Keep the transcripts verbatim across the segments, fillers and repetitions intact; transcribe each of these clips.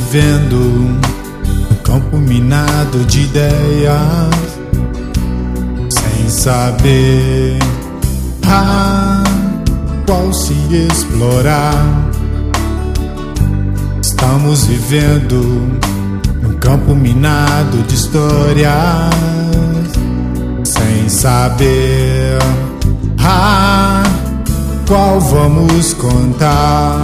vivendo um campo minado de ideias, sem saber a qual se explorar. Estamos vivendo num campo minado de histórias, sem saber a qual vamos contar.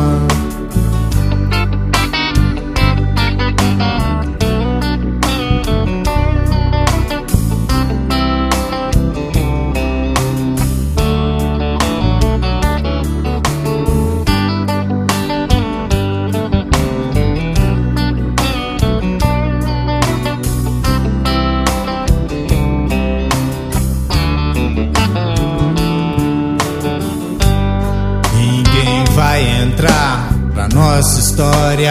Vai entrar pra nossa história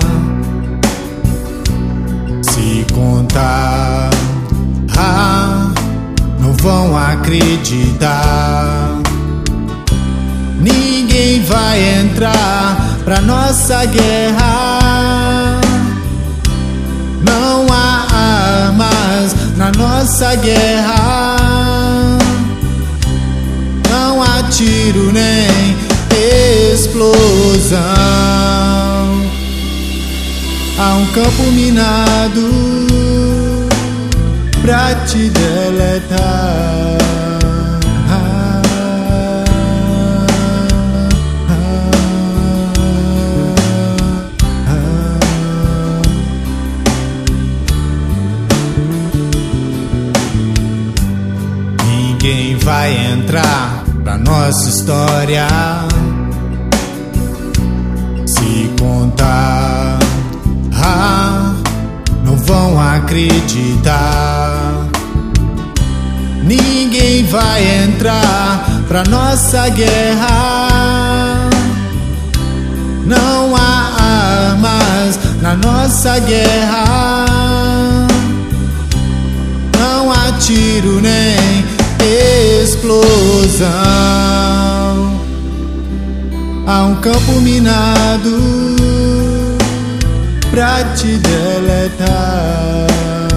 se contar, ah, não vão acreditar. Ninguém vai entrar pra nossa guerra. Não há armas na nossa guerra. Não há tiro nem explosão. Há um campo minado pra te deletar. Ah, ah, ah, ah. Ninguém vai entrar pra nossa história se contar, ah, não vão acreditar. Ninguém vai entrar pra nossa guerra. Não há armas na nossa guerra. Não há tiro nem explosão. Há um campo minado pra te deletar.